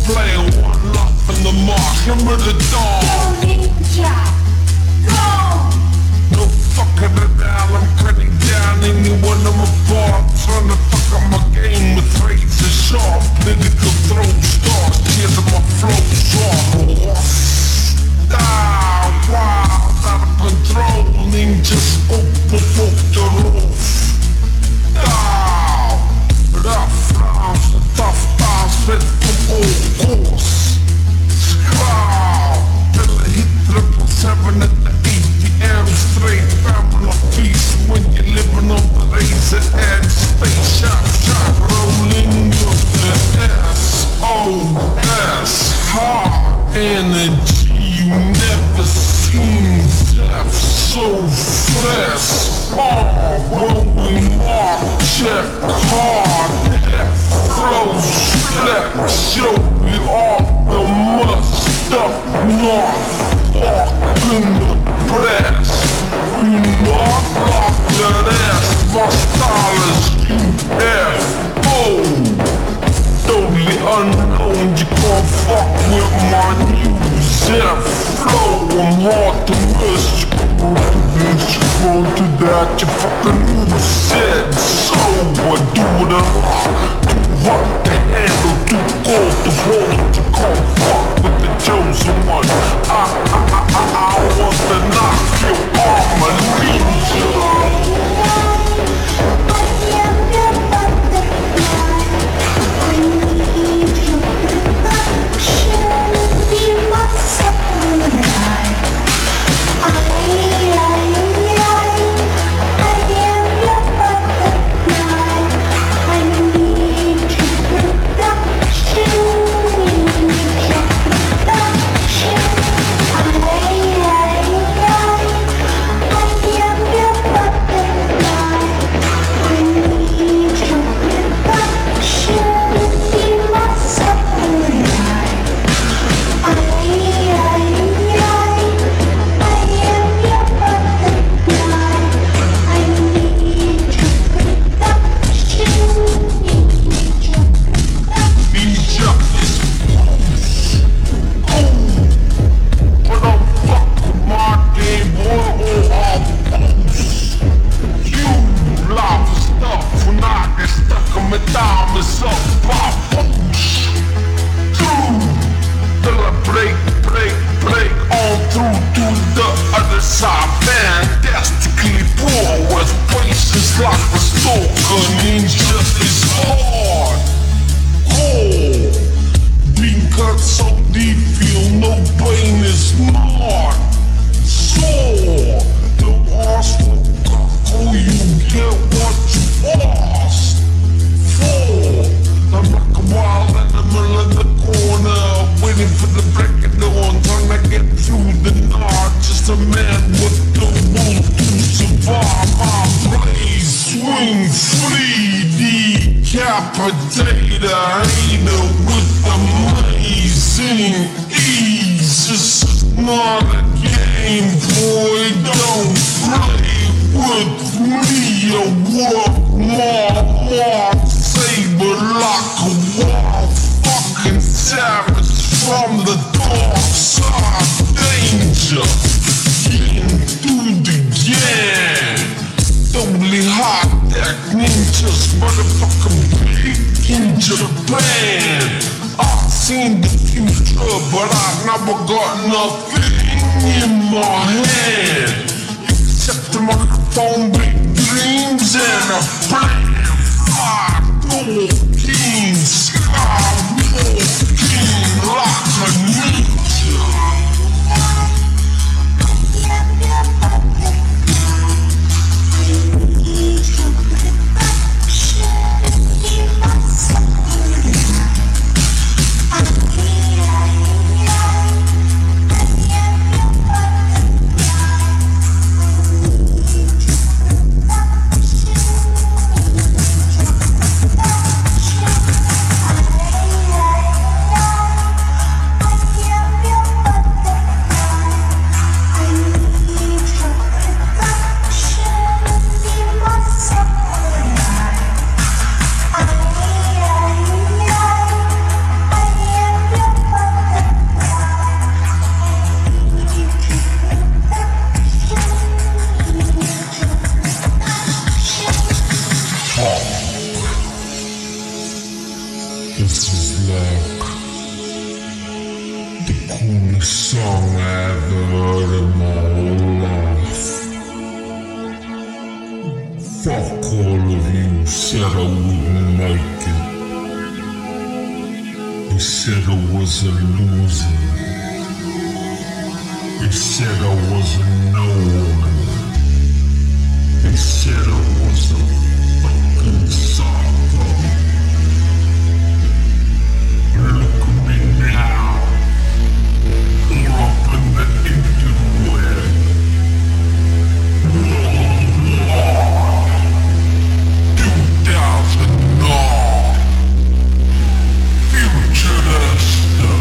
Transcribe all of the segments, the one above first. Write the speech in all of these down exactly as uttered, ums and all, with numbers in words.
player, one love in the mark. Remember the dawn. Go ninja, go! No fucking around, I'm cutting down anyone I'm apart. Trying to fuck up my game with razor sharp. Nigga could throw stars, tears in my flow sharp. Ah, wild, out of control. Ninjas overbook the roof. Ah, rough rounds, tough times, fit from old course. Scowl, till I hit triple seven at the A T M. Straight family peace when you're living on the razor edge. Space shop, shop, rolling up the S O S. Hard energy. You never seen death so fresh. Oh, rolling mark, check hard. Death flows, flex, show me all the must up north. Walk in the press. We not lock that ass. My style is U F O. Totally unknown, you can't fuck with my new Zeph flow. I'm hard to miss. You go to this, you go to that. You fucking new said so. I do it a lot. Too hot to handle, too cold to hold. You can't fuck with the chosen one. I, I, I, I, I want to knock your armor, leave you. coolest song I ever heard in my whole life. Fuck all of you said I wouldn't make it. You said I was a loser. You said I was a no one. You said I was a fucking sucker. Look at me now. We're up in the interweb. two thousand nine. Futurista.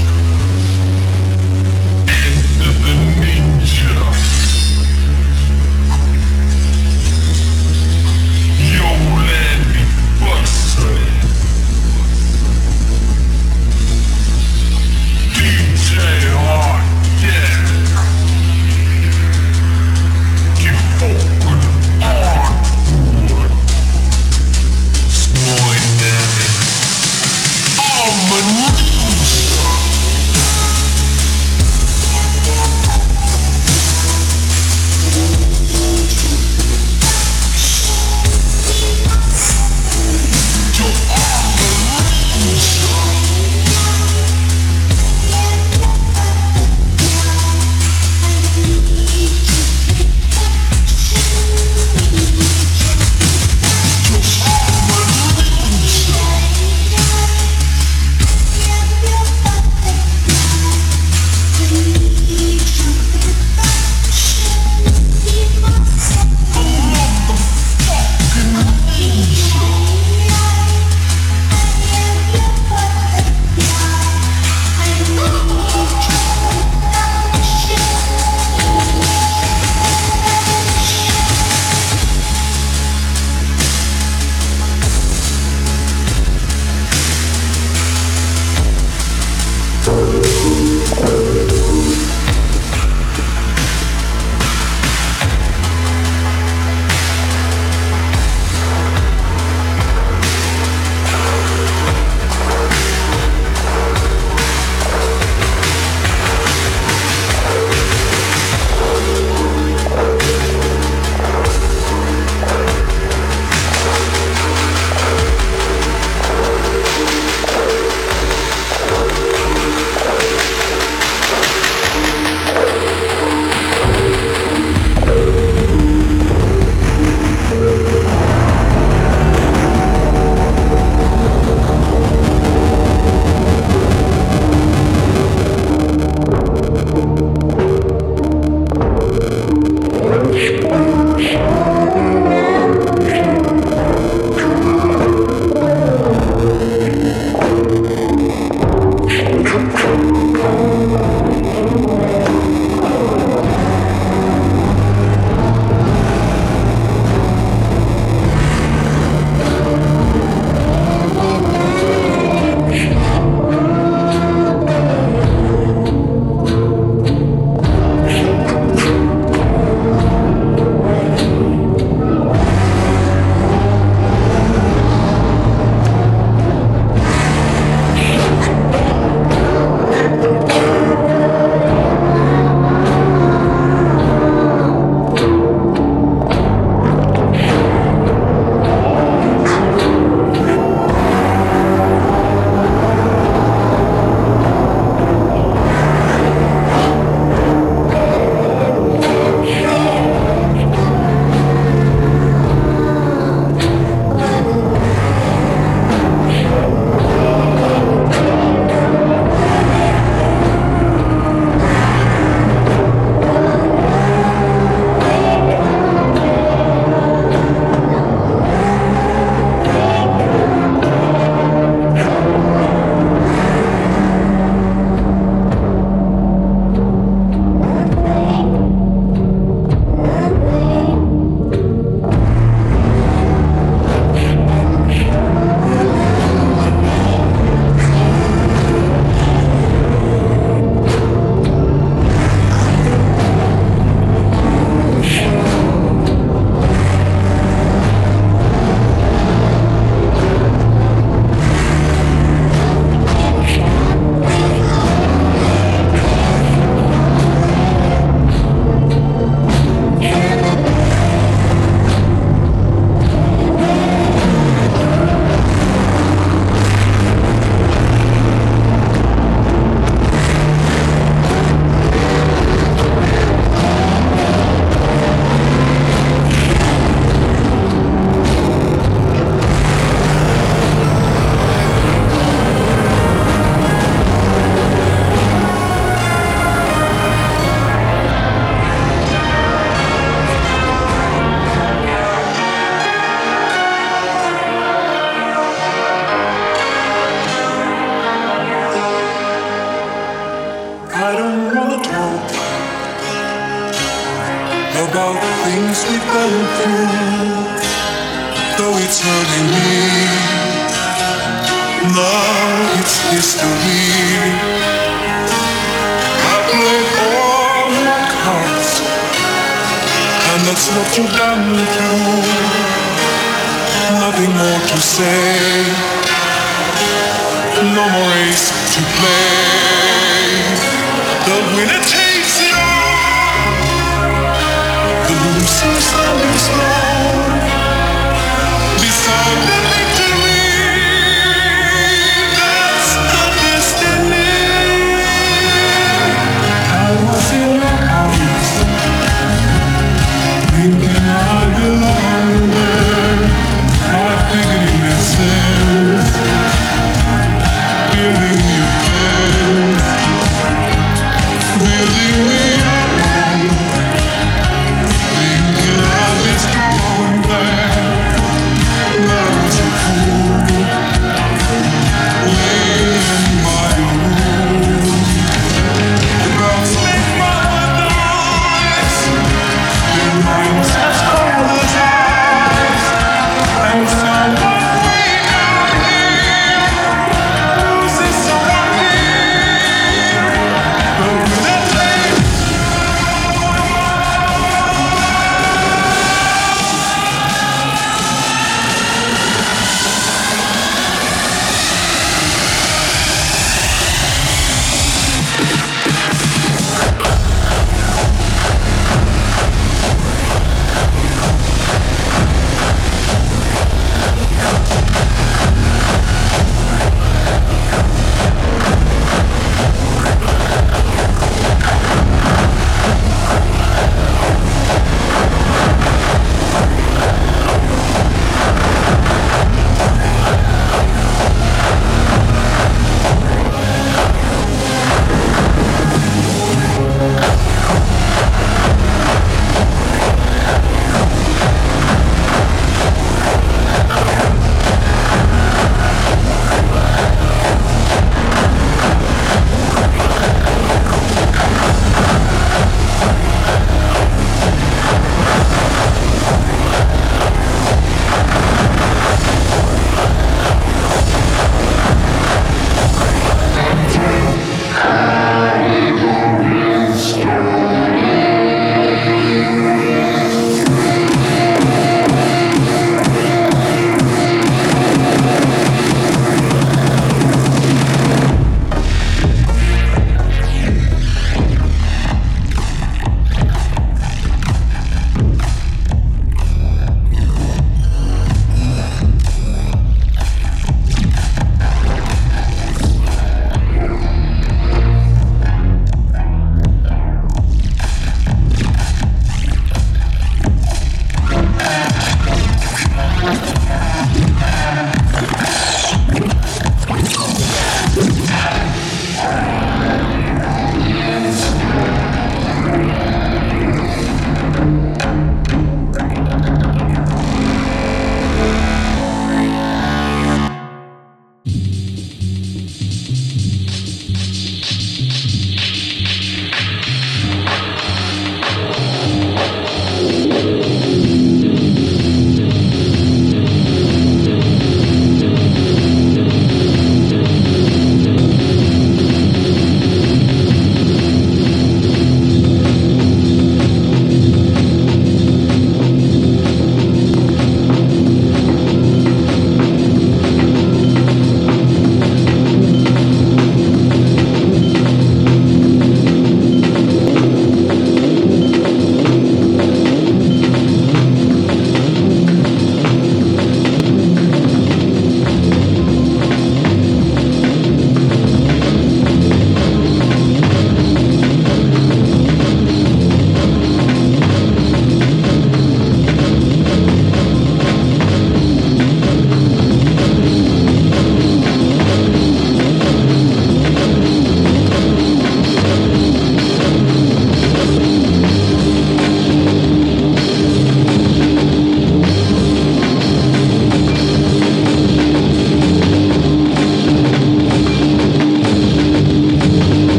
Enter the ninja. Yo, land about the things we've gone through. Though it's hurting me, now it's history. I played all my cards, and that's what you've done too. Nothing more to say, no more race to play. The winner takes it all, the loser stands alone beside the victory. That's the destiny. I was in your arms, thinking I belong there. I figured it made sense, feeling you.